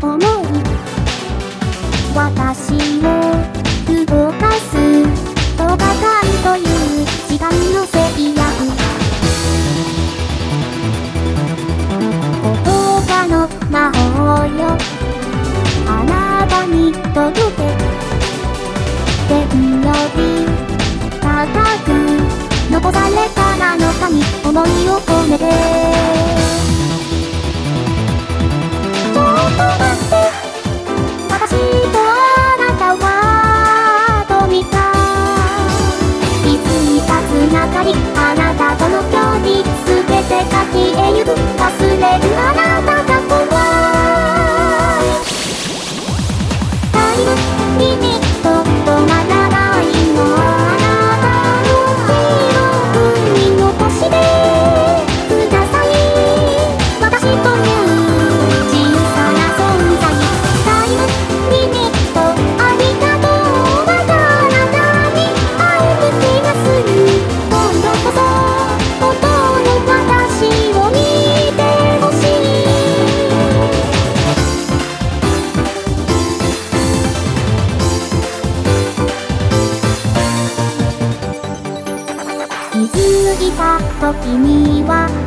思い私を動かす10日間という時間の制約言葉の魔法よあなたに届け天より高く残された7日に思いを込めてあなたとの距離すべてが消えゆく忘れるあなたが怖いタイムリミット止まらないのあなたの記憶に残してください私という小さな存在タイムリミットありがとうまたあなたに会える気がする気づいた時には